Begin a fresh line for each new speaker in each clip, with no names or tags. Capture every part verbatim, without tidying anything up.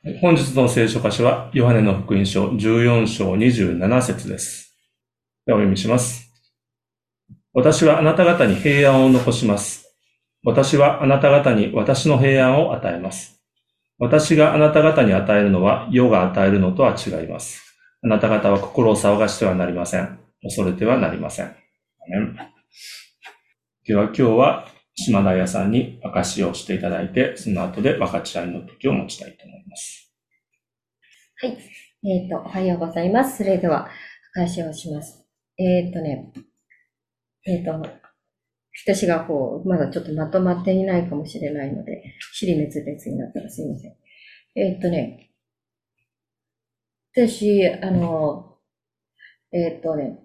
本日の聖書箇所は、ヨハネの福音書じゅうよん章にじゅうなな節です。ではお読みします。私はあなた方に平安を残します。私はあなた方に私の平安を与えます。私があなた方に与えるのは、世が与えるのとは違います。あなた方は心を騒がしてはなりません。恐れてはなりません。アメン。では今日は、島田屋さんに証しをしていただいて、その後で分かち合いの時を持ちたいと思います。
はい。えっ、ー、と、おはようございます。それでは、証しをします。えっ、ー、とね、えっ、ー、と、私がこう、まだちょっとまとまっていないかもしれないので、尻滅裂になったらすいません。えっ、とね、私、あの、えっ、とね、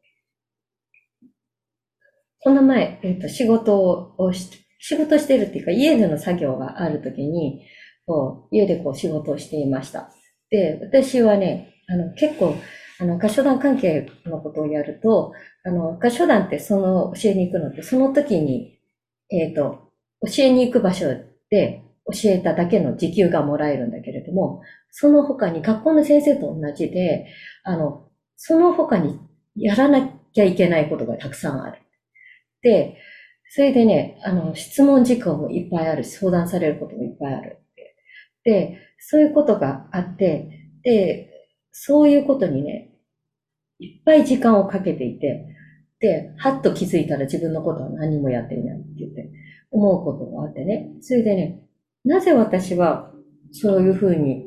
この前、えっ、と、仕事をし、仕事してるっていうか、家での作業があるときに、こう、家でこう仕事をしていました。で、私はね、あの、結構、あの、合唱団関係のことをやると、あの、合唱団ってその、教えに行くのって、その時に、えっ、と、教えに行く場所で教えただけの時給がもらえるんだけれども、その他に学校の先生と同じで、あの、その他にやらなきゃいけないことがたくさんある。で、それでね、あの、質問事項もいっぱいあるし、相談されることもいっぱいある。で、そういうことがあって、で、そういうことにね、いっぱい時間をかけていて、で、はっと気づいたら自分のことは何もやっていないって言って思うことがあってね。それでね、なぜ私はそういうふうに、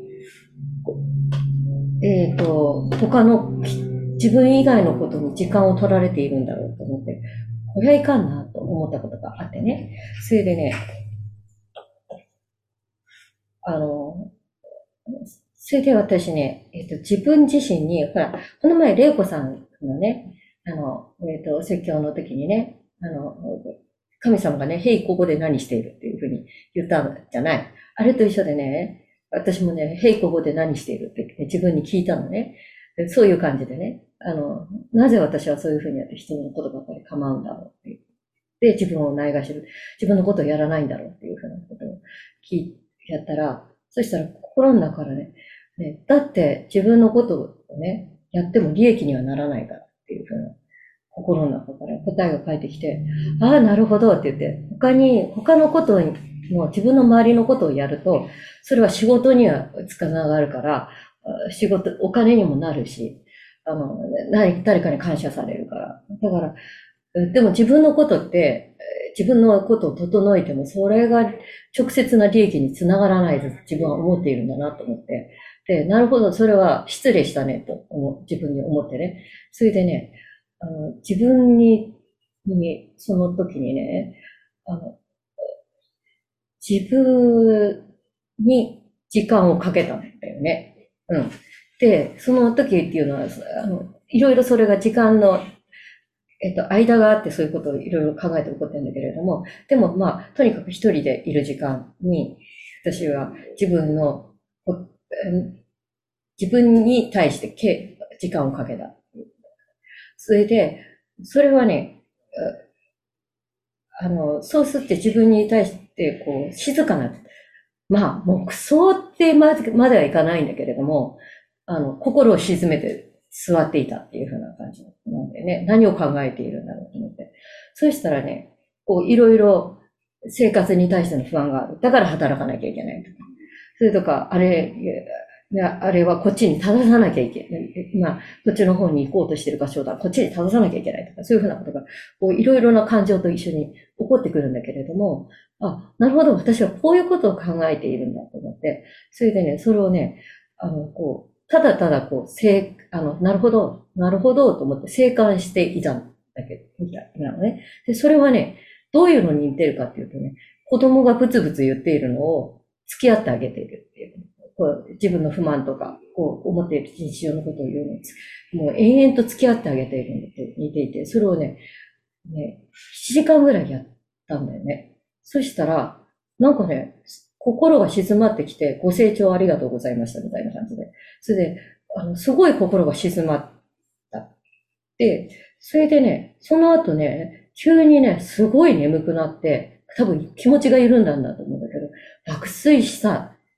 えっ、と、他の自分以外のことに時間を取られているんだろうと思って、これはいかんなと思ったことがあってね。それでね、あの、それで私ね、えっ、と、自分自身に、ほら、この前、玲子さんのね、あの、えっ、と、説教の時にね、あの、神様がね、へい、ここで何しているっていうふうに言ったんじゃない。あれと一緒でね、私もね、へい、ここで何しているって、ね、自分に聞いたのね。そういう感じでね、あの、なぜ私はそういうふうにやって人のことばっかり構うんだろうっていう。で、自分をないがしる。自分のことをやらないんだろうっていうふうなことを聞いやったら、そしたら心の中からね、ね、だって自分のことをね、やっても利益にはならないからっていうふうな心の中から答えが返ってきて、ああ、なるほどって言って、他に、他のことに、もう自分の周りのことをやると、それは仕事にはつかながるから、仕事、お金にもなるし、あの、何、誰かに感謝されるから。だから、でも自分のことって、自分のことを整えても、それが直接な利益につながらないと自分は思っているんだなと思って。で、なるほど、それは失礼したねと思う、自分に思ってね。それでね、あの自分に、に、その時にね、あの自分に時間をかけたんだよね。うん。で、その時っていうのは、あの、いろいろそれが時間のえっと、間があってそういうことをいろいろ考えて起こってるんだけれども、でもまあ、とにかく一人でいる時間に、私は自分の、自分に対して時間をかけた。それで、それはね、あの、そうすって自分に対して、こう、静かな、まあ、黙想ってまでまではいかないんだけれども、あの、心を沈めて座っていたっていう風な感じなんでね、何を考えているんだろうと思って。そうしたらね、こう、いろいろ生活に対しての不安がある。だから働かなきゃいけないとか。それとか、あれ、あれはこっちに正さなきゃいけない。まあ、こっちの方に行こうとしてる場所だ。こっちに正さなきゃいけないとか、そういうふうなことが、こう、いろいろな感情と一緒に起こってくるんだけれども、あ、なるほど、私はこういうことを考えているんだと思って、それでね、それをね、あの、こう、ただただこう、せあの、なるほど、なるほどと思って静観していたんだけど、みたいなのね。で、それはね、どういうのに似てるかっていうとね、子供がブツブツ言っているのを付き合ってあげているっていう。こう自分の不満とか、こう思っている日常のことを言うのに、もう延々と付き合ってあげているのと似ていて、それをね、ね、しちじかんぐらいやったんだよね。そしたら、なんかね、心が静まってきて、ご清聴ありがとうございましたみたいな感じで。それで、あの、すごい心が静まった。で、それでね、その後ね、急にね、すごい眠くなって、多分気持ちが緩んだんだと思うんだけど、爆睡した。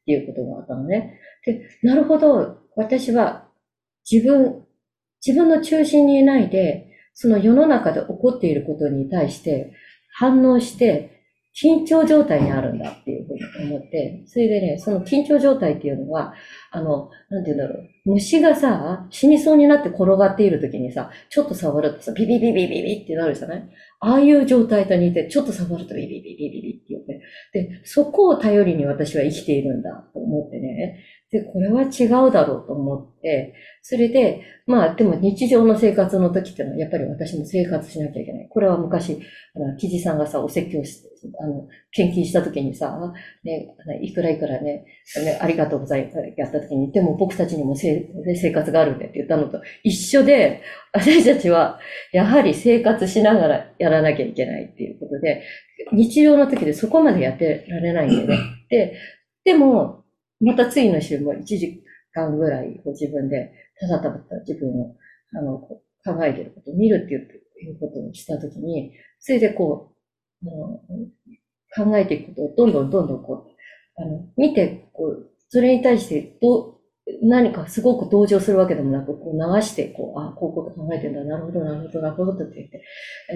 っていうことがあったのね。で、なるほど、私は自分、自分の中心にいないで、その世の中で起こっていることに対して反応して、緊張状態にあるんだっていうふうに思って、それでね、その緊張状態っていうのは、あの、なんて言うんだろう、虫がさ、死にそうになって転がっている時にさ、ちょっと触るとさ、ビビビビビビってなるじゃない？ああいう状態と似て、ちょっと触るとビビビビビビって言って、で、そこを頼りに私は生きているんだと思ってね、で、これは違うだろうと思って、それで、まあ、でも日常の生活の時っていうのは、やっぱり私も生活しなきゃいけない。これは昔、あの、キジさんがさ、お説教し、あの、献金した時にさ、ね、いくらいくらね、ね、ありがとうございます、やった時に、でも僕たちにも生活があるんでって言ったのと一緒で、私たちは、やはり生活しながらやらなきゃいけないっていうことで、日常の時でそこまでやってられないんでね。で、でも、また次の週もいちじかんぐらい自分で、ただただ自分を、あの、考えていることを見るっていうことをしたときに、それでこう、考えていくことをどんどんどんどんこう、あの、見て、こう、それに対してどう、何かすごく同情するわけでもなく、こう流して、こう、あ、こういうこと考えてんだ、なるほど、なるほど、なるほどって言って、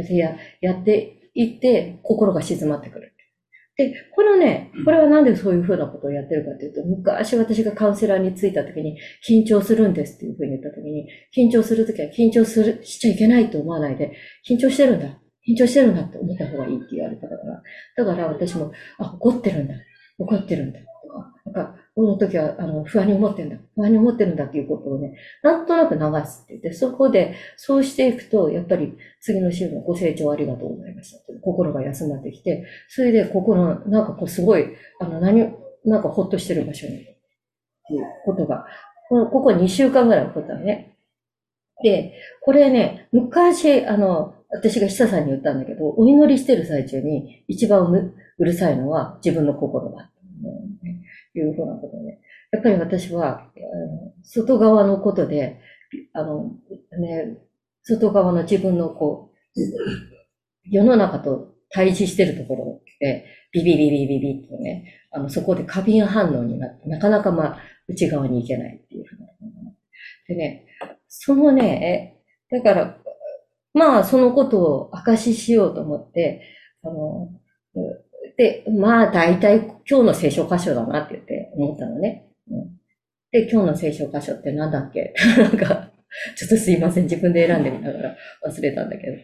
でや、やっていって、心が静まってくる。で、このね、これはなんでそういうふうなことをやってるかというと、昔私がカウンセラーについたときに、緊張するんですっていうふうに言ったときに、緊張するときは緊張する、しちゃいけないと思わないで、緊張してるんだ。緊張してるんだって思った方がいいって言われたから。だから私も、あ、怒ってるんだ。怒ってるんだ。とか、なんか、この時は、あの、不安に思ってるんだ。不安に思ってるんだっていうことをね、なんとなく流すって言って、そこで、そうしていくと、やっぱり次の週のご清聴ありがとうございました。心が休まってきて、それで心、なんかこうすごい、あの、何、なんかほっとしてる場所に、っていうことが、このここにしゅうかんぐらい起こったのね。で、これね、昔、あの、私が久さんに言ったんだけど、お祈りしてる最中に一番うるさいのは自分の心だ。いうふうなことで。やっぱり私は、外側のことで、あの、ね、外側の自分のこう、世の中と対峙してるところで、ビビビビビビとね、あの、そこで過敏反応になって、なかなかまあ、内側に行けないっていうふうな。でね、そのね、だから、まあ、そのことを証ししようと思って、あの、で、まあ、大体今日の聖書箇所だなって言って思ったのね。うん、で、今日の聖書箇所ってなんだっけなんか、ちょっとすいません。自分で選んでみながら忘れたんだけど。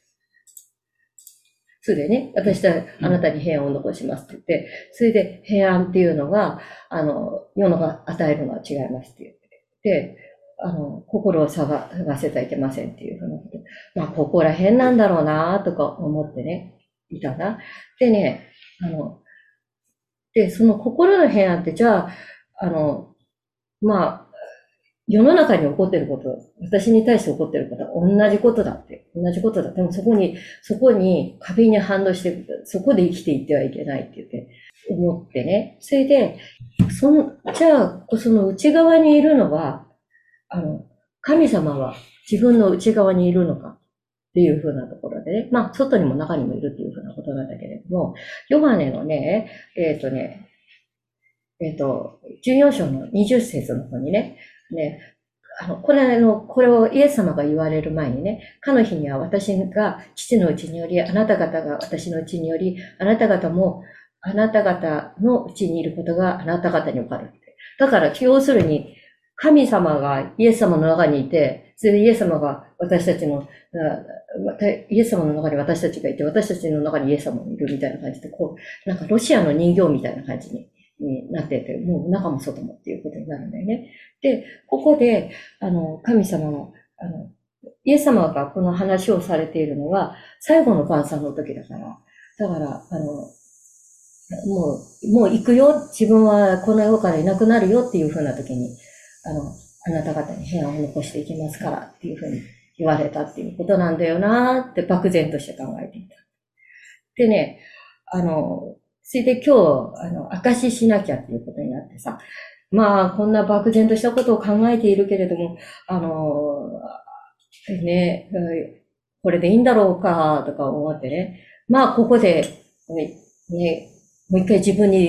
それでね、私はあなたに平安を残しますって言って、それで平安っていうのが、あの、世のが与えるのは違いますって言って、あの、心を探せちゃいけませんっていうふうなこと。まあ、ここら辺なんだろうなとか思ってね、いたな。でね、あの、で、その心の平安って、じゃあ、あの、まあ、世の中に起こってること、私に対して起こってることは同じことだって、同じことだ。でもそこに、そこに過敏に反応して、そこで生きていってはいけないって言って、思ってね。それで、その、じゃあ、その内側にいるのは、あの、神様は自分の内側にいるのかっていうふうなところでね。まあ、外にも中にもいるっていうふうなことなんだけれども、ヨハネのね、えっ、ー、とね、えっ、ー、と、じゅうよん章のにじゅっ節の方にね、ね、あの、これの、これをイエス様が言われる前にね、かの日には私が父のうちにより、あなた方が私のうちにより、あなた方もあなた方のうちにいることがあなた方にわかるって。だから、要するに、神様がイエス様の中にいて、それでイエス様が私たちの、イエス様の中に私たちがいて、私たちの中にイエス様がいるみたいな感じで、こう、なんかロシアの人形みたいな感じに。になってて、もう中も外もっていうことになるんだよね。で、ここで、あの、神様の、あの、イエス様がこの話をされているのは、最後の晩餐の時だから、だから、あの、もう、もう行くよ、自分はこの世からいなくなるよっていうふうな時に、あの、あなた方に平安を残していきますからっていうふうに言われたっていうことなんだよなーって漠然として考えていた。でね、あの、それで今日、あの、証ししなきゃっていうことになってさ、まあ、こんな漠然としたことを考えているけれども、あの、ね、これでいいんだろうか、とか思ってね。まあ、ここで、ね、もう一回自分に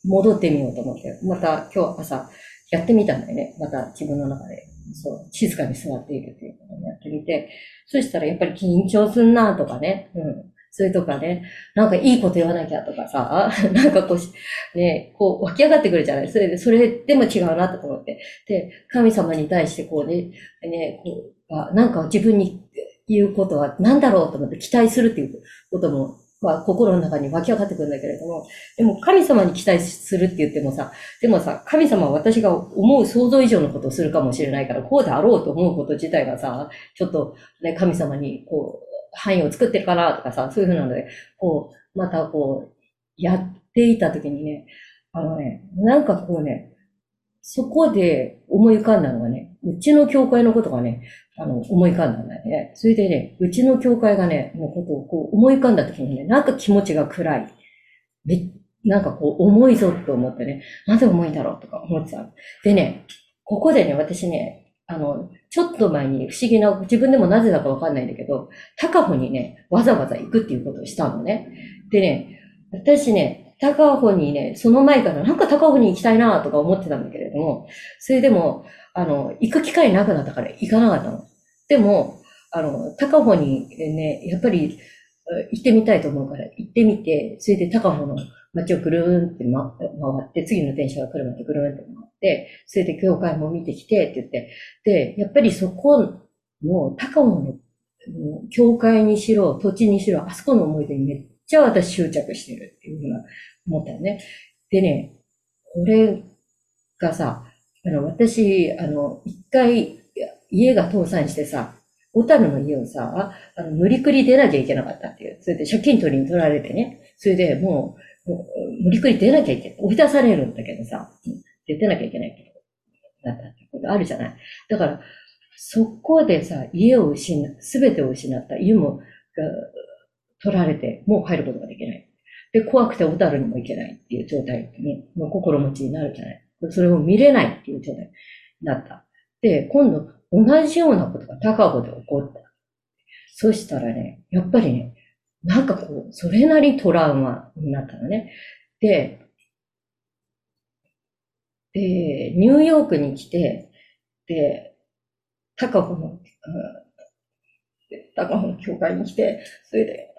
戻ってみようと思って、また今日朝やってみたんだよね。また自分の中で、そう、静かに座っているっていうことをやってみて、そしたらやっぱり緊張すんなとかね、うん。それとかね、なんかいいこと言わなきゃとかさ、なんかこう、ね、こう湧き上がってくるじゃない。それで、それでも違うなと思って。で、神様に対してこうね、ね、こう、あなんか自分に言うことは何だろうと思って期待するっていうことも、まあ心の中に湧き上がってくるんだけれども、でも神様に期待するって言ってもさ、でもさ、神様は私が思う想像以上のことをするかもしれないから、こうであろうと思うこと自体がさ、ちょっとね、神様にこう、範囲を作ってるかなとかさ、そういうふうなので、こう、またこう、やっていた時にね、あのね、なんかこうね、そこで思い浮かんだのがね、うちの教会のことがね、あの、思い浮かんだんだよね。それでね、うちの教会がね、のことをこう思い浮かんだ時にね、なんか気持ちが暗い。め、なんかこう重いぞって思ってね、なぜ重いんだろうとか思ってた。でね、ここでね、私ね、あの、ちょっと前に不思議な、自分でもなぜだかわかんないんだけど、高穂にね、わざわざ行くっていうことをしたのね。でね、私ね、高穂にね、その前からなんか高穂に行きたいなとか思ってたんだけれども、それでも、あの、行く機会なくなったから行かなかったの。でも、あの、高穂にね、やっぱり行ってみたいと思うから行ってみて、それで高穂の街をぐるーんって、ま、回って、次の電車が来るまでぐるーんって回って、それで教会も見てきてって言って、で、やっぱりそこの高尾の教会にしろ、土地にしろ、あそこの思い出にめっちゃ私執着してるっていうふうな思ったよね。でね、これがさ、あの、私、あの、一回家が倒産してさ、小樽の家をさ、あの、無理くり出なきゃいけなかったっていう。それで借金取りに取られてね。それでもう、もう無理くり出なきゃいけない。追い出されるんだけどさ、出てなきゃいけないけど、だったってことあるじゃない。だから、そこでさ、家を失う、すべてを失った。家も取られて、もう帰ることができない。で、怖くて小樽にも行けないっていう状態に、もう心持ちになるじゃない。それを見れないっていう状態になった。で、今度、同じようなことが高尾で起こった。そしたらね、やっぱりね、なんかこう、それなりトラウマになったのね。で、で、ニューヨークに来て、で、高尾の、高尾の教会に来て、それで、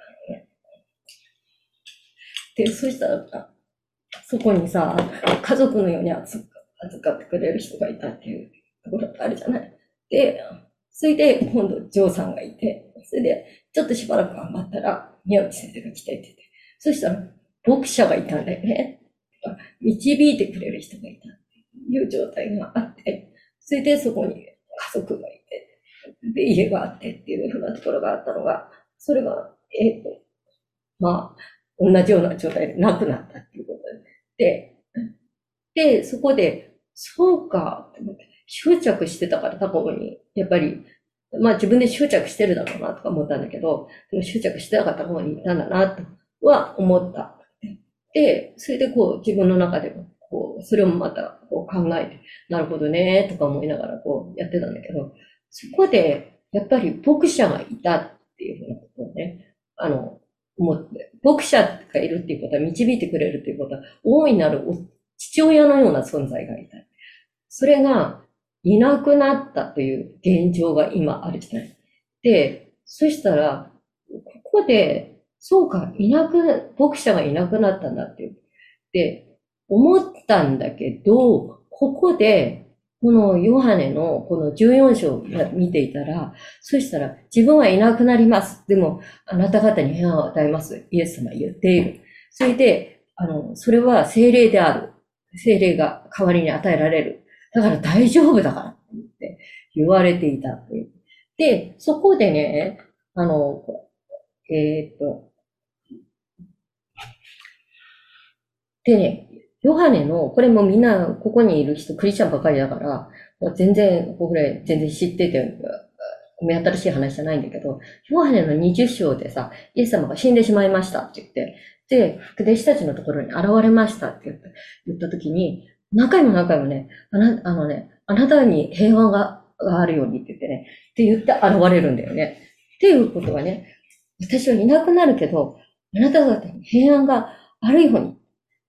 で、そしたら、そこにさ、家族のように預かってくれる人がいたっていうところがあるじゃない。で、それで、今度、ジョーさんがいて、それで、ちょっとしばらく頑張ったら、宮内先生が来てって言って、そしたら、牧者がいたんだよね。導いてくれる人がいたっていう状態があって、それでそこに家族がいて、で、家があってっていうふうなところがあったのが、それが、えっ、と、まあ、同じような状態でなくなったっていうことで、で、そこで、そうか、執着してたから高尾に、やっぱり、まあ自分で執着してるだろうなとか思ったんだけど、でも執着してなかった方に行ったんだなとは思った。で、それでこう自分の中でも、こう、それをまたこう考えて、なるほどね、とか思いながらこうやってたんだけど、そこで、やっぱり牧者がいたっていうふうなことをね、あの、思って、牧者がいるっていうことは導いてくれるっていうことは、大いなる父親のような存在がいた。それがいなくなったという現状が今あるじゃない。で、そしたら、ここで、そうか、いなく、牧者がいなくなったんだっていう。で、思ったんだけど、ここで、このヨハネのこのじゅうよん章を見ていたら、そしたら自分はいなくなります。でも、あなた方に平安を与えます。イエス様は言っている。それで、あの、それは精霊である。精霊が代わりに与えられる。だから大丈夫だからって言われていた。で、そこでね、あの、えー、っと、でね、ヨハネの、これもみんな、ここにいる人、クリスチャンばかりだから、もう全然、これ、全然知ってて、目新しい話じゃないんだけど、ヨハネのにじゅっ章でさ、イエス様が死んでしまいましたって言って、で、弟子たちのところに現れましたって言った言った時に、何回も何回もね、あな、あのね、あなたに平和ががあるようにって言ってね、って言って現れるんだよね。っていうことはね、私はいなくなるけど、あなた方に平安があるように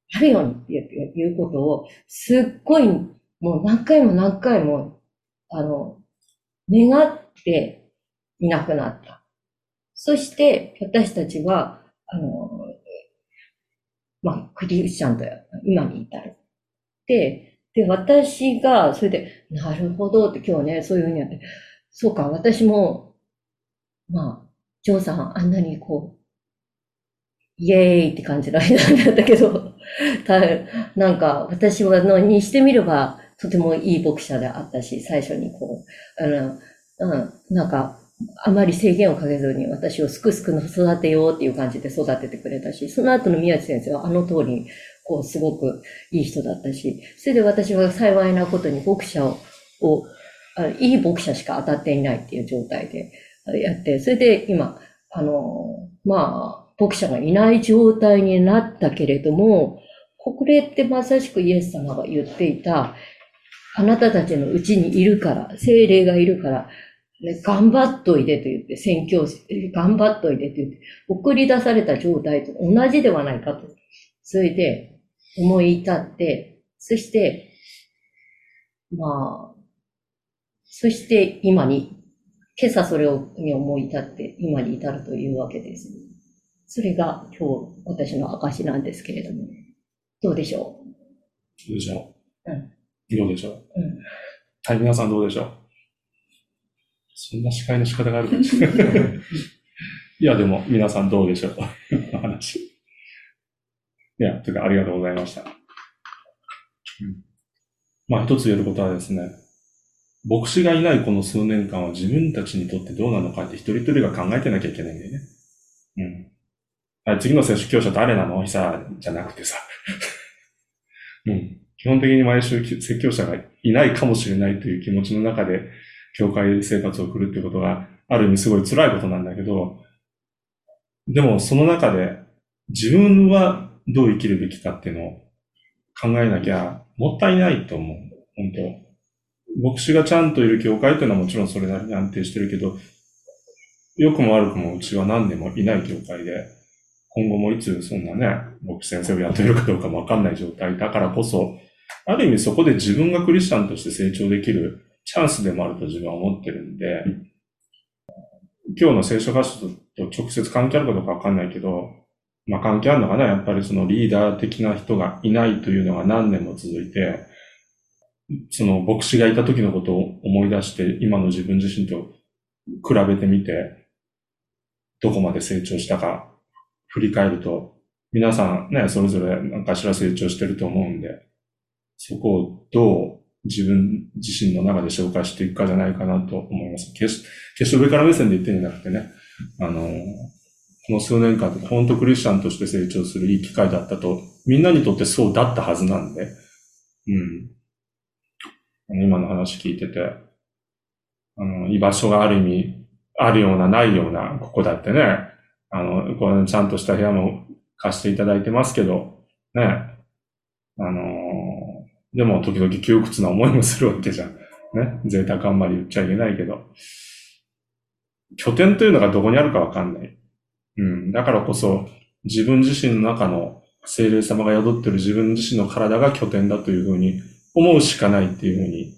あるよっていうことを、すっごい、もう何回も何回も、あの、願っていなくなった。そして、私たちは、あの、まあ、クリスチャンと今に至る。で、で、私が、それで、なるほどって今日ね、そういうふうにやって、そうか、私も、まあ、ジョーさん、あんなにこう、イエーイって感じの間だったけど、たなんか、私はのにしてみれば、とてもいい牧者であったし、最初にこう、あの、うん、なんか、あまり制限をかけずに私をすくすくの育てようっていう感じで育ててくれたし、その後の宮地先生はあの通り、こう、すごくいい人だったし、それで私は幸いなことに牧者を、をあいい牧者しか当たっていないっていう状態でやって、それで今、あの、まあ、牧者がいない状態になったけれども、これってまさしくイエス様が言っていた、あなたたちのうちにいるから、精霊がいるから、ね、頑張っといでと言って、宣教師、頑張っといでと言って、送り出された状態と同じではないかと。それで、思い至って、そして、まあ、そして今に、今朝それを思い至って今に至るというわけです。それが今日私の証なんですけれども、どうでしょう？
どうでしょ
う？うん。
うどうでしょう
うん。
はい、皆さんどうでしょう？そんな司会の仕方があるかもしれない。いや、でも皆さんどうでしょう話。いや、というかありがとうございました。うん、まあ一つ言えることはですね、牧師がいないこの数年間は自分たちにとってどうなのかって一人一人が考えてなきゃいけないんだよね。うん。次の聖書教師は誰なのさ、じゃなくてさ。うん。基本的に毎週説教者がいないかもしれないという気持ちの中で、教会生活を送るっていうことが、ある意味すごい辛いことなんだけど、でもその中で自分はどう生きるべきかっていうのを考えなきゃもったいないと思う。本当。牧師がちゃんといる教会っていうのはもちろんそれなりに安定してるけど、良くも悪くもうちは何年もいない教会で、今後もいつそんなね、牧師先生を雇えるかどうかもわかんない状態だからこそ、ある意味そこで自分がクリスチャンとして成長できるチャンスでもあると自分は思ってるんで、今日の聖書箇所と直接関係あるかどうかわかんないけど、まあ関係あるのかな、やっぱりそのリーダー的な人がいないというのが何年も続いて、その牧師がいた時のことを思い出して、今の自分自身と比べてみて、どこまで成長したか振り返ると、皆さんね、それぞれ何かしら成長してると思うんで、そこをどう自分自身の中で紹介していくかじゃないかなと思います。決し、決して上から目線で言ってんじゃなくてね、あの、この数年間とか本当クリスチャンとして成長するいい機会だったと、みんなにとってそうだったはずなんで、うん。今の話聞いてて、あの、居場所がある意味、あるような、ないような、ここだってね、あの、このちゃんとした部屋も貸していただいてますけど、ね、あのー、でも時々窮屈な思いもするわけじゃん。ね、贅沢あんまり言っちゃいけないけど、拠点というのがどこにあるかわかんない。うん、だからこそ、自分自身の中の聖霊様が宿っている自分自身の体が拠点だというふうに思うしかないっていうふうに、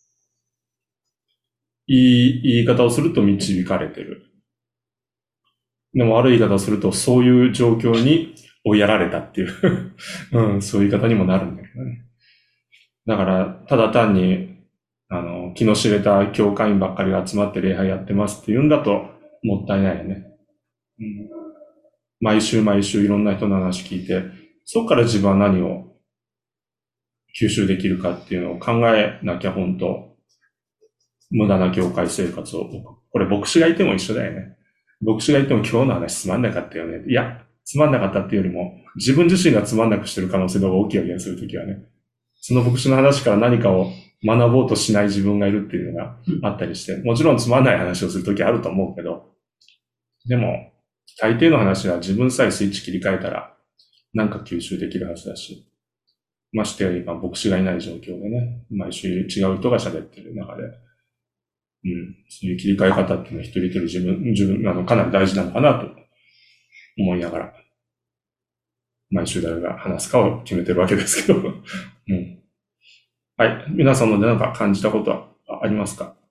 いい言い方をすると導かれてる。でも悪い言い方をすると、そういう状況に追いやられたっていう、うん、そういう言い方にもなるんだけどね。だから、ただ単に、あの、気の知れた教会員ばっかりが集まって礼拝やってますって言うんだと、もったいないよね。うん、毎週毎週いろんな人の話聞いて、そこから自分は何を吸収できるかっていうのを考えなきゃ本当、無駄な教会生活を、これ牧師がいても一緒だよね。牧師がいても今日の話つまんなかったよね。いや、つまんなかったっていうよりも、自分自身がつまんなくしてる可能性の方が大きいわけでするときはね。その牧師の話から何かを学ぼうとしない自分がいるっていうのがあったりして、もちろんつまんない話をするときあると思うけど、でも、大抵の話は自分さえスイッチ切り替えたら、なんか吸収できるはずだし、ましてや今牧師がいない状況でね、毎週違う人が喋ってる中で、うん、そういう切り替え方っていうのは一人一人自分、自分、あの、かなり大事なのかなと思いながら。 毎週誰が話すかを決めてるわけですけど。うん。はい。皆様で何か感じたことはありますか？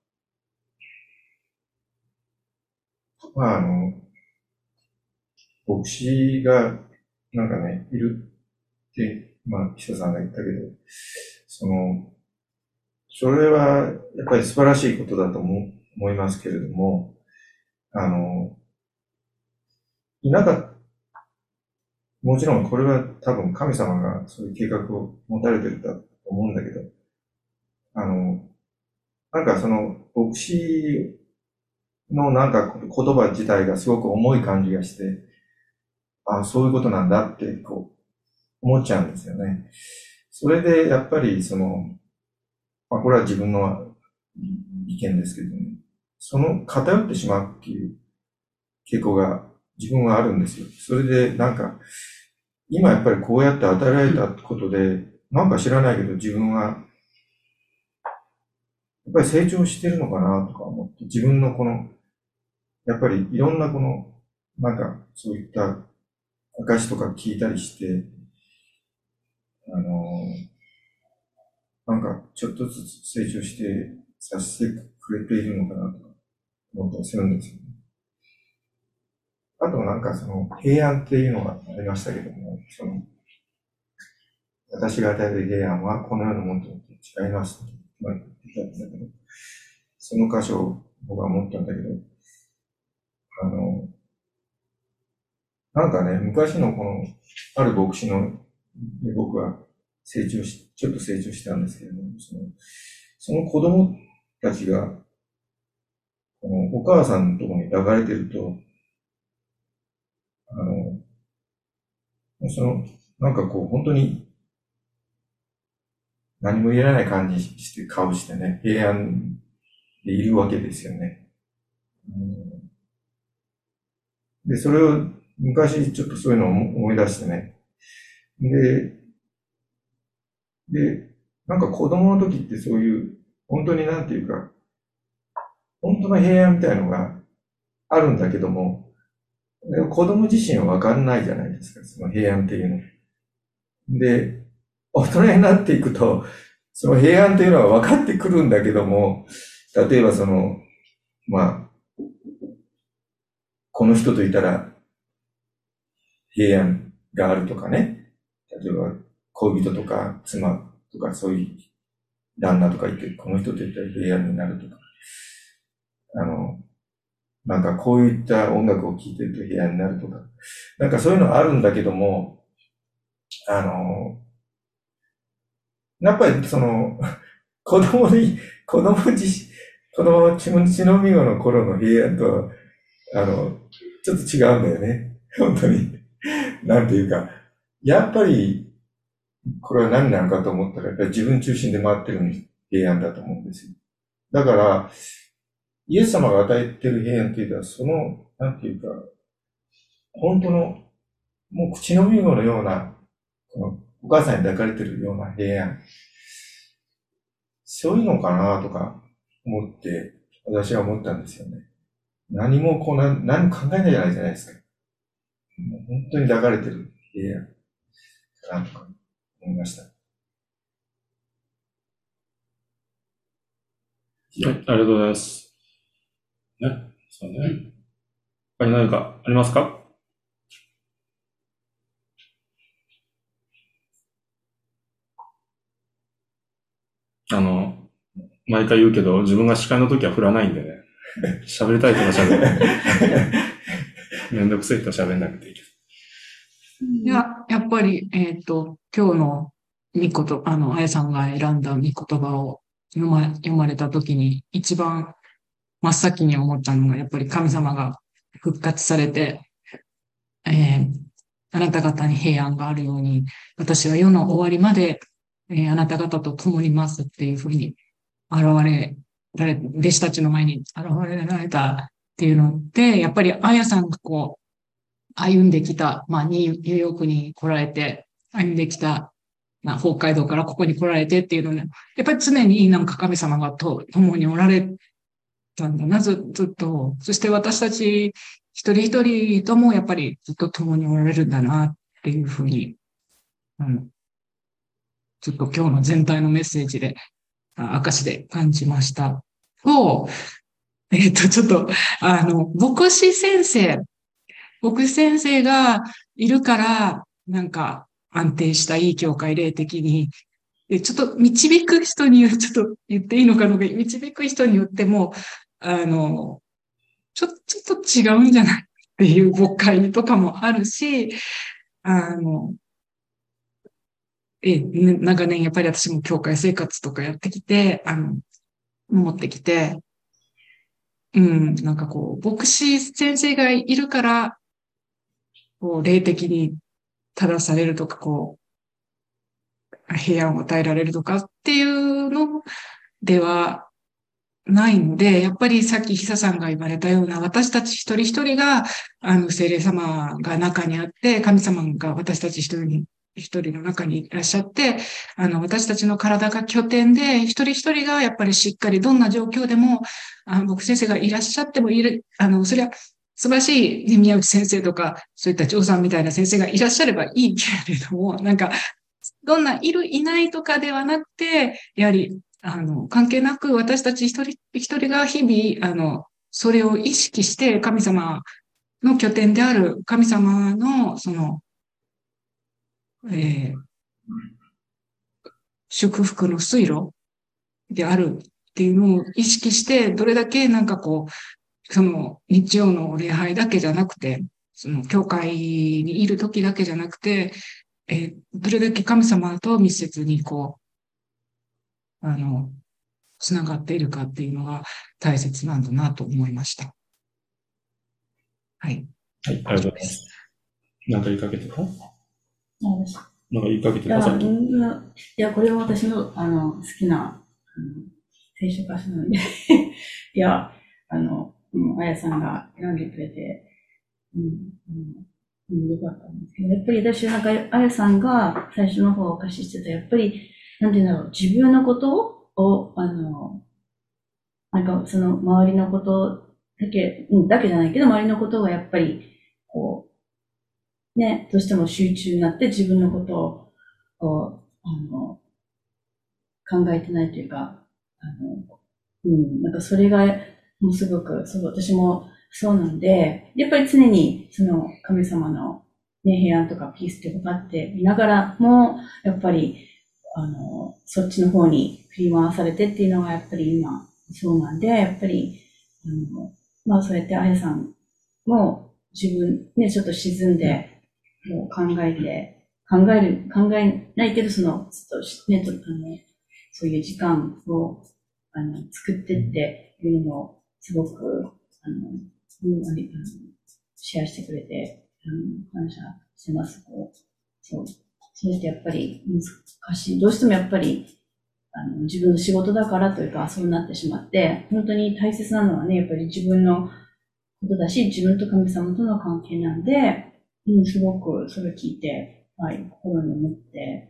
まあ、あの、牧師が、なんかね、いるって、まあ、記者さんが言ったけど、その、それは、やっぱり素晴らしいことだと思思いますけれども、あの、いなかった、もちろんこれは多分神様がそういう計画を持たれてるんだと思うんだけど、あの、なんかその、牧師のなんか言葉自体がすごく重い感じがして、あ、そういうことなんだって、こう、思っちゃうんですよね。それで、やっぱり、その、まあ、これは自分の意見ですけども、その偏ってしまうっていう傾向が自分はあるんですよ。それで、なんか、今やっぱりこうやって与えられたことで、なんか知らないけど自分は、やっぱり成長してるのかなとか思って、自分のこの、やっぱりいろんなこの、なんか、そういった証とか聞いたりして、あの、なんか、ちょっとずつ成長してさせてくれているのかなとか思ったりするんですよね。あとなんかその平安っていうのがありましたけども、その私が与える平安はこの世のものと違いますと言ってたんだけど、その箇所を僕は思ったんだけど、あの、なんかね、昔のこの、ある牧師の、僕は成長し、ちょっと成長したんですけれども、その、その子供たちが、このお母さんのところに抱かれてると、あの、その、なんかこう、本当に何も言えない感じして顔してね、平安でいるわけですよね。で、それを昔ちょっとそういうのを思い出してね。で、で、なんか子供の時ってそういう、本当になんていうか、本当の平安みたいのがあるんだけども、でも子供自身はわかんないじゃないですか、その平安っていうの。で、大人になっていくと、その平安っていうのは分かってくるんだけども、例えばその、まあ、この人といたら平安があるとかね、例えば恋人とか妻とかそういう旦那とかいて、この人といったら平安になるとか、あの、なんかこういった音楽を聴いてると平安になるとか、なんかそういうのあるんだけども、あの、やっぱりその、子供に、子供自身、子供、血の血のみごの頃の平安とは、あの、ちょっと違うんだよね。本当に。なんていうか、やっぱり、これは何なのかと思ったら、やっぱり自分中心で回ってる平安だと思うんですよ。だから、イエス様が与えてる平安っていうのは、その、なんていうか、本当の、もう口のみごのような、このお母さんに抱かれてるような平安。そういうのかなとか思って、私は思ったんですよね。何もこうな、何も考えないじゃないじゃないですか。もう本当に抱かれてる平安かなとか思いました。
はい、ありがとうございます。ね、そうね。他に何かありますか？あの、毎回言うけど、自分が司会の時は振らないんでね。喋りたい人が喋る。めんどくせえ人は喋んなくていい。
いや、やっぱり、えっと、今日の御言、あの、あやさんが選んだ御言葉を読ま、読まれた時に、一番真っ先に思ったのが、やっぱり神様が復活されて、えーあなた方に平安があるように、私は世の終わりまで、えーあなた方と共にいますっていうふうに現れられ、弟子たちの前に現れられたっていうのって、やっぱりあやさんがこう、歩んできた、まあ、ニューヨークに来られて、歩んできた、まあ、北海道からここに来られてっていうのね、やっぱり常になんか神様がと共におられたんだな、ずずっと。そして私たち一人一人ともやっぱりずっと共におられるんだな。 っていうふうに、うん、ちょっと今日の全体のメッセージで、あ証で感じました。と、えっと、ちょっと、あの、牧師先生、牧師先生がいるから、なんか安定したいい教会霊的に、でちょっと導く人によちょっと言っていいのかな、導く人によっても、あの、ちょ、ちょっと違うんじゃないっていう牧会とかもあるし、あの、え、ね長年やっぱり私も教会生活とかやってきて、あの、持ってきて、うん、なんかこう、牧師先生がいるから、こう、霊的に正されるとか、こう、平安を与えられるとかっていうのではないので、やっぱりさっき久さんが言われたような、私たち一人一人が、あの、聖霊様が中にあって、神様が私たち一人に、一人の中にいらっしゃって、あの、私たちの体が拠点で、一人一人がやっぱりしっかりどんな状況でも、あの、僕先生がいらっしゃってもいる、あの、それは素晴らしい、ね、宮内先生とか、そういった長さんみたいな先生がいらっしゃればいいけれども、なんか、どんないる、いないとかではなくて、やはり、あの、関係なく私たち一人一人が日々、あの、それを意識して神様の拠点である神様の、その、えー、祝福の水路であるっていうのを意識して、どれだけなんかこう、その日曜の礼拝だけじゃなくて、その教会にいる時だけじゃなくて、えー、どれだけ神様と密接にこう、あの、つながっているかっていうのが大切なんだなと思いました。はい。
はい、ありがとうございます。なんか言いかけてたなんか言いかけて
いや、
たさっき。
いや、これは私の、あの、好きな、あの、聖書箇所なので、いや、あの、うん、あやさんが選んでくれて、うん、うん、よかったんですけど、やっぱり私はなんか、あやさんが最初の方をお貸ししてた、やっぱり、なんていうんだろう、自分のことを、あの、なんかその周りのことだけ、うん、だけじゃないけど、周りのことがやっぱり、こう、ね、どうしても集中になって自分のことを、こう、あの、考えてないというか、あの、うん、なんかそれが、もうすごく、そう、私もそうなんで、やっぱり常に、その神様の、ね、平安とかピースってことあって見ながらも、やっぱり、あの、そっちの方に振り回されてっていうのがやっぱり今、そうなんで、やっぱり、あの、まあそうやってあやさんも自分、ね、ちょっと沈んで、もう考えて、考える、考えないけど、その、ちょっとね、とあの、そういう時間を、あの、作ってっていうのを、すごく、あの、うん、あのシェアしてくれて、あの、感謝してます。こうそう。そしてやっぱり難しい。どうしてもやっぱり、あの、自分の仕事だからというか、そうなってしまって、本当に大切なのはね、やっぱり自分のことだし、自分と神様との関係なんで、うん、すごくそれ聞いて、はい、心に思って、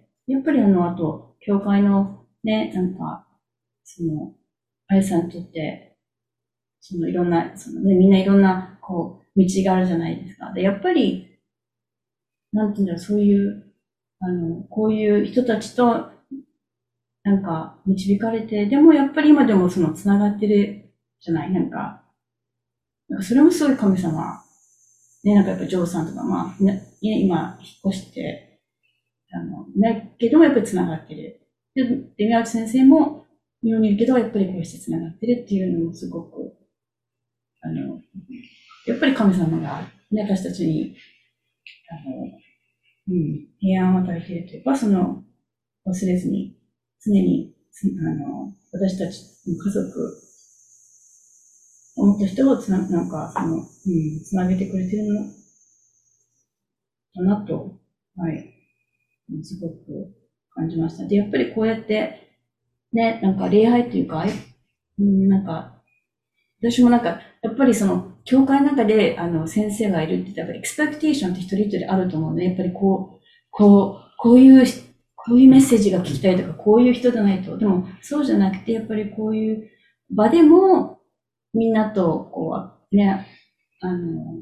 やっぱりあの、あと、教会のね、なんか、その、あやさんにとって、そのいろんな、そのね、みんないろんな、こう、道があるじゃないですか。で、やっぱり、なんていうんだろう、そういう、あの、こういう人たちと、なんか、導かれて、でもやっぱり今でもその、つながってるじゃない、なんか、なんかそれもすごい神様。ね、なんかやっぱジョーさんとか、まあ、ね、今、引っ越して、あの、ないけどもやっぱりつながってる。で、で宮内先生も、日本にいるけど、やっぱりこうしてつながってるっていうのもすごく、あの、やっぱり神様が、ね、私たちに、あの、うん、平安を与えているというか、その、忘れずに、常に、あの、私たちの家族、思った人をつな、なんか、その、うん、つなげてくれてるのだなと、はい、すごく感じました。で、やっぱりこうやって、ね、なんか礼拝というか、うん、なんか、私もなんか、やっぱりその、教会の中で、あの、先生がいるって言ったら、エクスペクテーションって一人一人あると思うので、やっぱりこう、こう、こういう、こういうメッセージが聞きたいとか、こういう人じゃないと。でも、そうじゃなくて、やっぱりこういう場でも、みんなと、こう、ね、あの、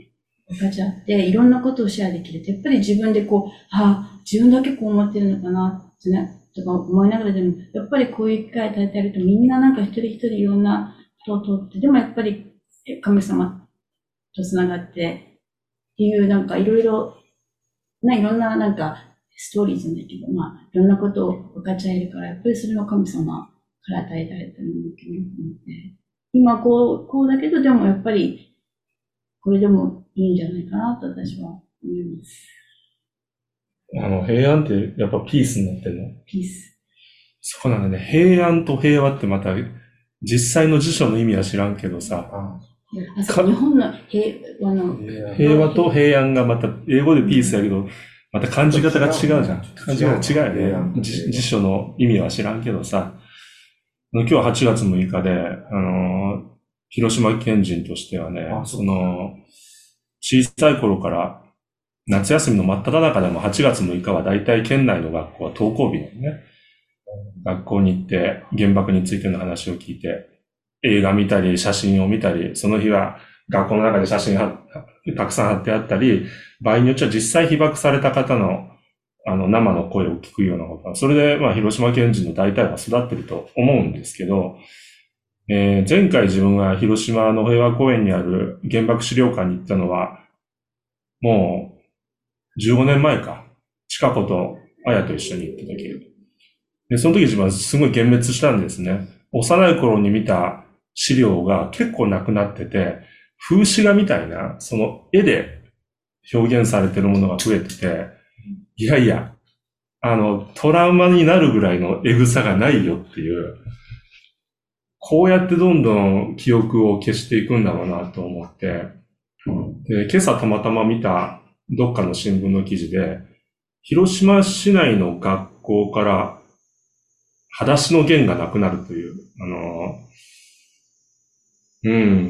分かち合って、いろんなことをシェアできると、やっぱり自分でこう、ああ、自分だけこう思ってるのかな、ってね、とか思いながらでも、やっぱりこういう機会与えてあると、みんななんか一人一人いろんなことを通って、でもやっぱり神様とつながって、っていうなんかいろいろ、ね、いろんななんかストーリーじゃないけど、まあ、いろんなことを分かち合えるから、やっぱりそれの神様から与えられたものだと思って、今こう、こうだけど、でもやっぱり、これでもいいんじゃないかなと私は思います。
あの、平安ってやっぱピースになってんの？
ピース。
そうなんだね。平安と平和ってまた、実際の辞書の意味は知らんけどさ、
あ
あそう日本の平和の、
平和と平安がまた、英語でピースやけど、また感じ方が違うじゃん。感じ方が違うよね。辞辞書の意味は知らんけどさ、今日ははちがつむいかで、あの、広島県人としてはね、その、小さい頃から夏休みの真っ只中でもはちがつむいかは大体県内の学校は登校日なのね。学校に行って原爆についての話を聞いて、映画見たり写真を見たり、その日は学校の中で写真がたくさん貼ってあったり、場合によっては実際被爆された方のあの生の声を聞くようなこと。それでまあ広島県人の大体は育ってると思うんですけど、えー、前回自分が広島の平和公園にある原爆資料館に行ったのは、もうじゅうごねんまえか。ちかことあやと一緒に行った時。で、その時自分はすごい幻滅したんですね。幼い頃に見た資料が結構なくなってて、風刺画みたいな、その絵で表現されてるものが増えてて、いやいや、あの、トラウマになるぐらいのエグさがないよっていう、こうやってどんどん記憶を消していくんだろうなと思って、で、今朝たまたま見たどっかの新聞の記事で、広島市内の学校から裸足の弦がなくなるという、あの、うん、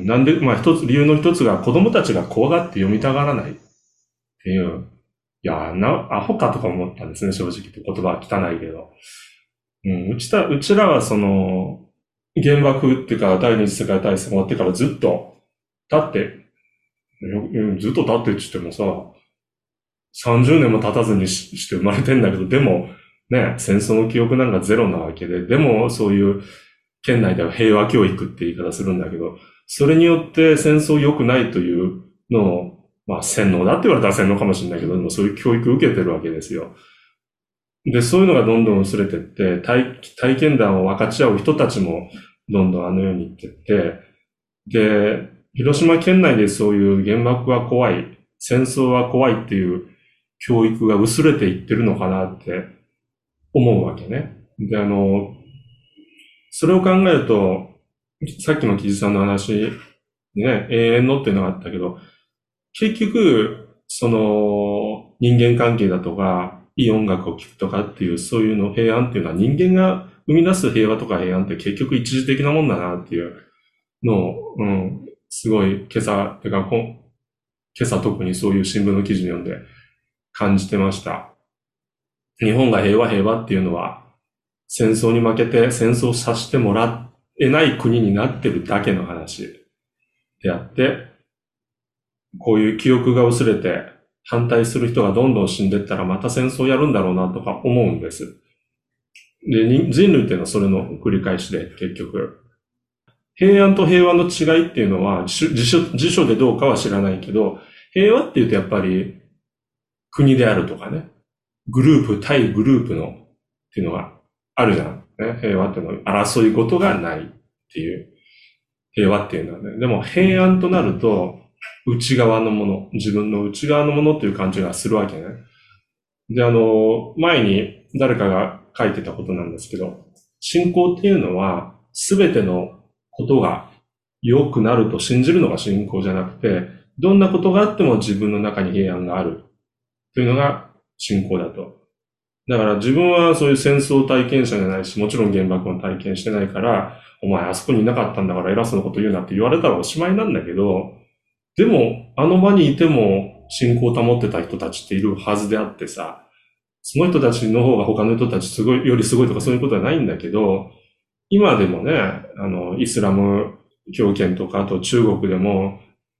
なんで、まあ一つ、理由の一つが子供たちが怖がって読みたがらないっていう、いや、な、アホかとか思ったんですね、正直言って言葉は汚いけど。うん、うちた、うちらはその、原爆っていうか第二次世界大戦終わってからずっと経って、ずっと経ってって言ってもさ、さんじゅうねんも経たずにしして生まれてんだけど、でもね、戦争の記憶なんかゼロなわけで、でもそういう県内では平和教育って言い方するんだけど、それによって戦争良くないというのを、まあ洗脳だって言われたら洗脳かもしれないけど、でもそういう教育を受けてるわけですよ。で、そういうのがどんどん薄れてって、体、体験談を分かち合う人たちもどんどんあのように行ってって、で、広島県内でそういう原爆は怖い、戦争は怖いっていう教育が薄れていってるのかなって思うわけね。で、あの、それを考えると、さっきの木地さんの話にね、永遠のっていうのがあったけど、結局、その人間関係だとか、いい音楽を聴くとかっていう、そういうの平安っていうのは人間が生み出す平和とか平安って結局一時的なもんだなっていうのを、うん、すごい今朝、てか今朝特にそういう新聞の記事を読んで感じてました。日本が平和平和っていうのは戦争に負けて戦争させてもらえない国になってるだけの話であって、こういう記憶が薄れて反対する人がどんどん死んでったらまた戦争やるんだろうなとか思うんです。で、人類っていうのはそれの繰り返しで結局。平安と平和の違いっていうのは辞書、辞書でどうかは知らないけど、平和っていうとやっぱり国であるとかね、グループ、対グループのっていうのがあるじゃん。ね、平和っていうのは争い事がないっていう平和っていうのはね。でも平安となると内側のもの、自分の内側のものっていう感じがするわけね。で、あの、前に誰かが書いてたことなんですけど、信仰っていうのは全てのことが良くなると信じるのが信仰じゃなくて、どんなことがあっても自分の中に平安があるというのが信仰だと。だから自分はそういう戦争体験者じゃないし、もちろん原爆も体験してないから、お前あそこにいなかったんだから偉そうなこと言うなって言われたらおしまいなんだけど、でもあの場にいても信仰を保ってた人たちっているはずであってさ、その人たちの方が他の人たちすごいよりすごいとかそういうことはないんだけど、今でもね、あの、イスラム教圏とか、あと中国でも、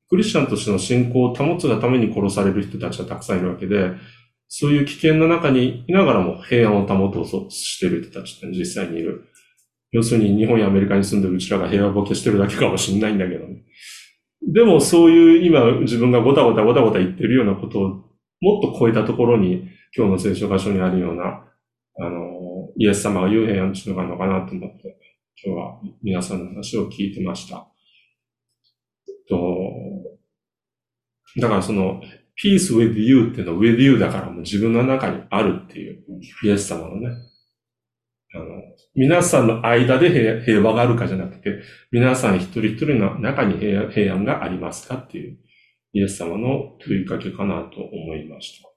クリスチャンとしての信仰を保つがために殺される人たちはたくさんいるわけで、そういう危険な中にいながらも平安を保とうとしている人たちって実際にいる。要するに日本やアメリカに住んでるうちらが平和ボケしてるだけかもしれないんだけどね。でもそういう今自分がごたごたごたごた言ってるようなことをもっと超えたところに今日の聖書箇所にあるような、あの、イエス様が言う平安っていうのがあるのかなと思って、今日は皆さんの話を聞いてました。と、だからその、peace with you っていうのは with you だからもう自分の中にあるっていうイエス様のね、あの、皆さんの間で平平和があるかじゃなくて、皆さん一人一人の中に平平安がありますかっていうイエス様の問いかけかなと思いました。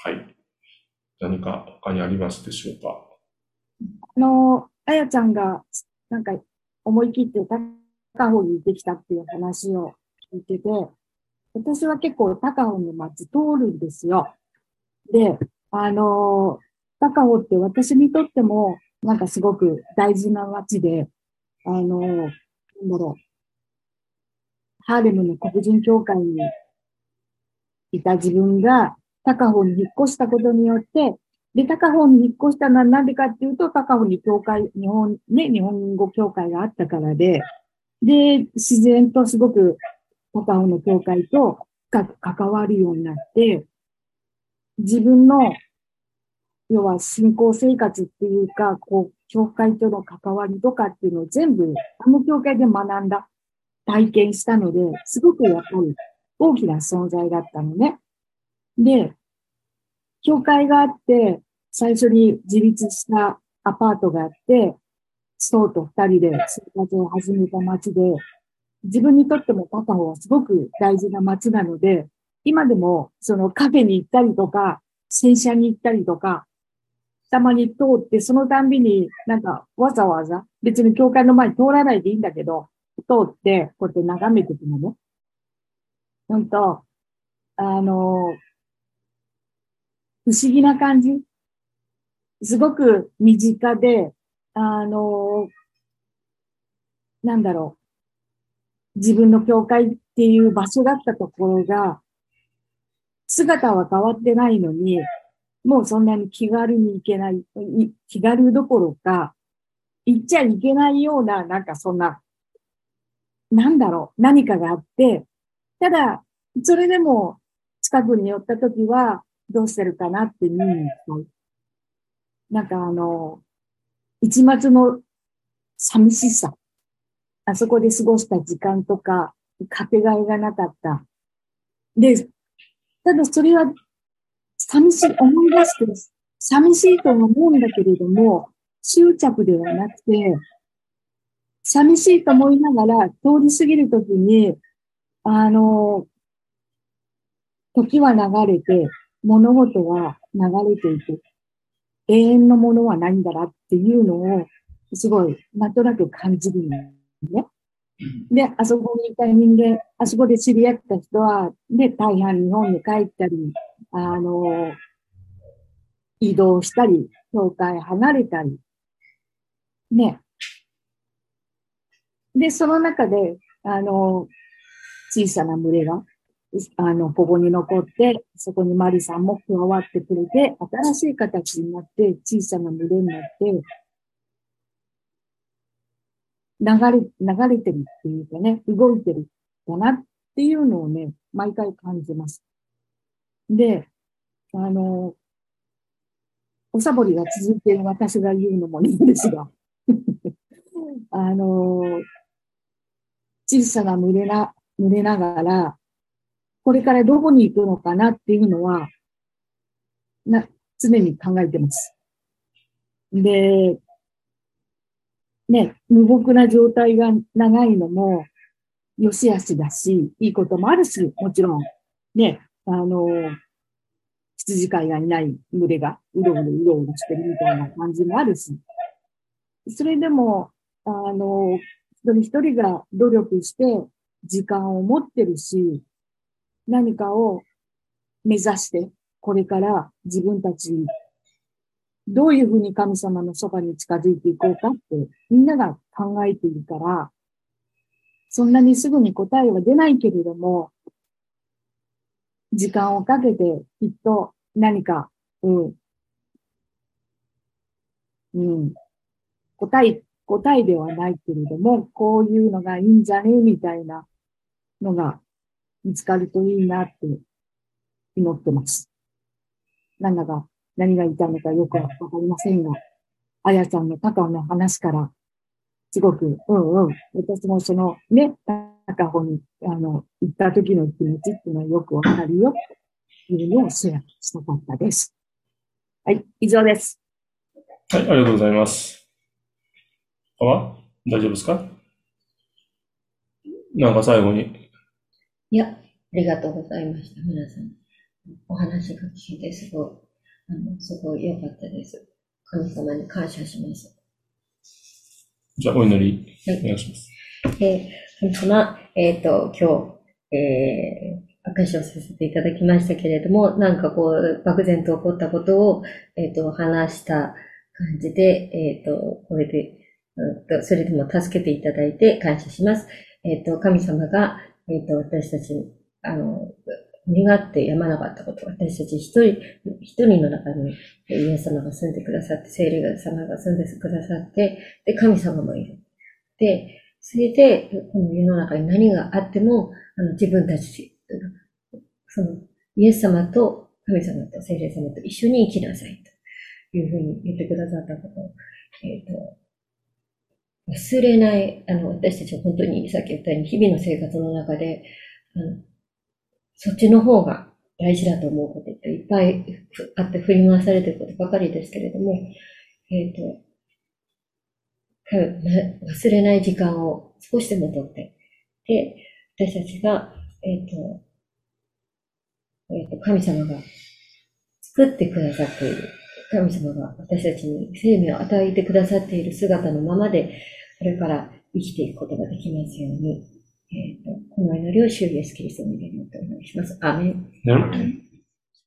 はい。何か他にありますでしょうか？
あの、あやちゃんが、なんか、思い切って高尾に行ってきたっていう話を聞いてて、私は結構高尾の街通るんですよ。で、あの、高尾って私にとっても、なんかすごく大事な街で、あの、なんだろう、ハーレムの黒人教会にいた自分が高尾に引っ越したことによって、で、高尾に引っ越したのはなんでかっていうと、高尾に教会、日本、ね、日本語教会があったからで、で、自然とすごく高尾の教会と深く関わるようになって、自分の、要は信仰生活っていうか、こう、教会との関わりとかっていうのを全部、あの教会で学んだ、体験したので、すごくやっぱり大きな存在だったのね。で、教会があって、最初に自立したアパートがあって、そうと二人で生活を始めた街で、自分にとっても高尾はすごく大事な街なので、今でもそのカフェに行ったりとか、洗車に行ったりとか、たまに通って、そのたんびになんかわざわざ、別に教会の前に通らないでいいんだけど、通って、こうやって眺めていくのね。ほんと、あの、不思議な感じ。すごく身近で、あの、なんだろう。自分の教会っていう場所だったところが、姿は変わってないのに、もうそんなに気軽に行けない、気軽どころか、行っちゃいけないような、なんかそんな、なんだろう、何かがあって、ただ、それでも近くに寄ったときは、どうしてるかなって見に行きたい。なんかあの、一末の寂しさ。あそこで過ごした時間とか、かけがえがなかった。で、ただそれは、寂しい、思い出して、寂しいと思うんだけれども、執着ではなくて、寂しいと思いながら、通り過ぎるときに、あの、時は流れて、物事は流れていく。永遠のものはないんだなっていうのを、すごい、なんとなく感じるのね。で、あそこにいた人間、あそこで知り合った人は、で、大半日本に帰ったり、あの、移動したり、教会離れたり、ね。で、その中で、あの、小さな群れが、あの、ここに残って、そこにマリさんも加わってくれて、新しい形になって、小さな群れになって、流れ、流れてるっていうかね、動いてるかなっていうのをね、毎回感じます。で、あの、おさぼりが続いている私が言うのもいいんですが、あの、小さな群れな、群れながら、これからどこに行くのかなっていうのは、な、常に考えてます。で、ね、無僕な状態が長いのも、良し悪しだし、いいこともあるし、もちろん、ね、あの、羊飼いがいない群れがうろうろうろうろしてるみたいな感じもあるし、それでも、あの、一人一人が努力して時間を持ってるし、何かを目指して、これから自分たち、どういうふうに神様のそばに近づいていこうかって、みんなが考えているから、 そんなにすぐに答えは出ないけれども、時間をかけてきっと何か、うん、うん、答え、答えではないけれども、こういうのがいいんじゃねみたいなのが見つかるといいなって祈ってます。なんだか、何が言いたいのかよくわかりませんが、あやちゃんの高尾の話から、すごく、うんうん、私もそのね、高尾に、あの、行った時の気持ちっていうのはよくわかるよ、というのをシェアしたかったです。はい、以上です。
はい、ありがとうございます。は大丈夫ですか？なんか最後に。
いや、ありがとうございました。皆さん。お話が聞いてすごい、あの、すごい良かったです。神様に感謝します。
じゃあ、お祈り、お願いします。
えー、神様、えっと、今日、えー、証しをさせていただきましたけれども、なんかこう、漠然と起こったことを、えっと、話した感じで、えっと、これで、うんと、それでも助けていただいて感謝します。えっと、神様が、えっと、私たち、あの、願ってやまなかったこと、私たち一人、一人の中にイエス様が住んでくださって、聖霊様が住んでくださって、で、神様もいる。で、それで、この世の中に何があっても、あの自分たち、その、イエス様と神様と聖霊様と一緒に生きなさいというふうに言ってくださったことを、えっと、忘れない、あの、私たちは本当にさっき言ったように日々の生活の中で、あのそっちの方が大事だと思うことっていっぱいあって振り回されていることばかりですけれども、えっと、忘れない時間を少しでもとって、で、私たちが、えっと、えっと、神様が作ってくださっている、神様が私たちに生命を与えてくださっている姿のままで、これから生きていくことができますように、えっと、この祈りを主イエスキリストの皆によってお願いします。アーメン。